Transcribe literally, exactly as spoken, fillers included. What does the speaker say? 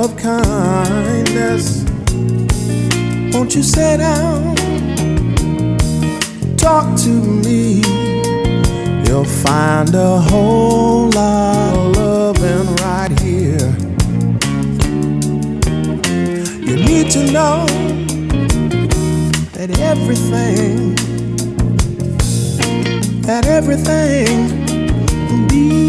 of kindness. Won't you sit down, talk to me? You'll find a whole lot of loving right here. You need to know that everything, that everything